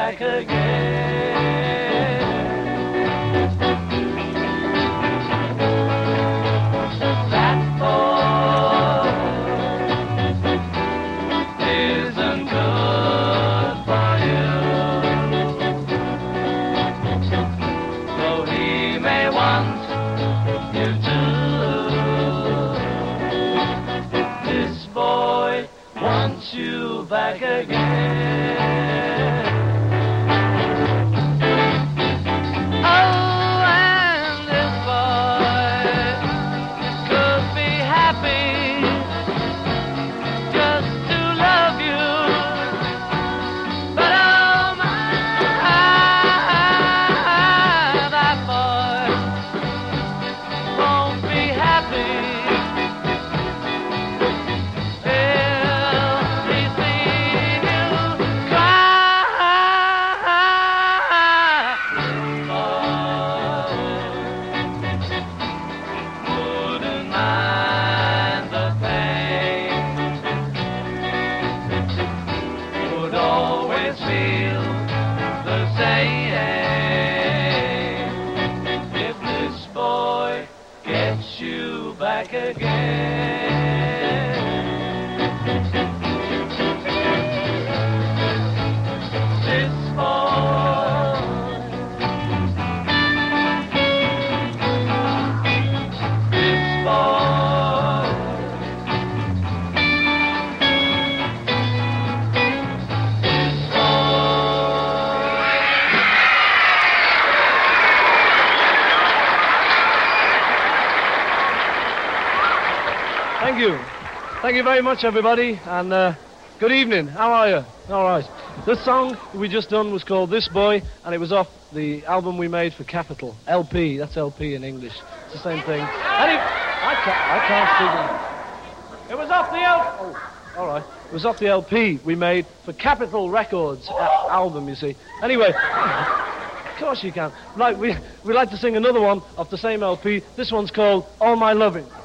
back again. That boy isn't good for you, though he may want you to. This boy wants you back again. Oh, and this boy could be happy just to love you, but oh my, that boy won't be happy. Back again. This boy, this boy, this boy. Thank you. Thank you very much, everybody, and good evening. How are you? All right. This song we just done was called This Boy, and it was off the album we made for Capitol. LP, that's LP in English. It's the same thing. I can't speak. It was off the all right. It was off the LP we made for Capitol Records album, you see. Anyway, of course you can. Right, we like to sing another one off the same LP. This one's called All My Loving.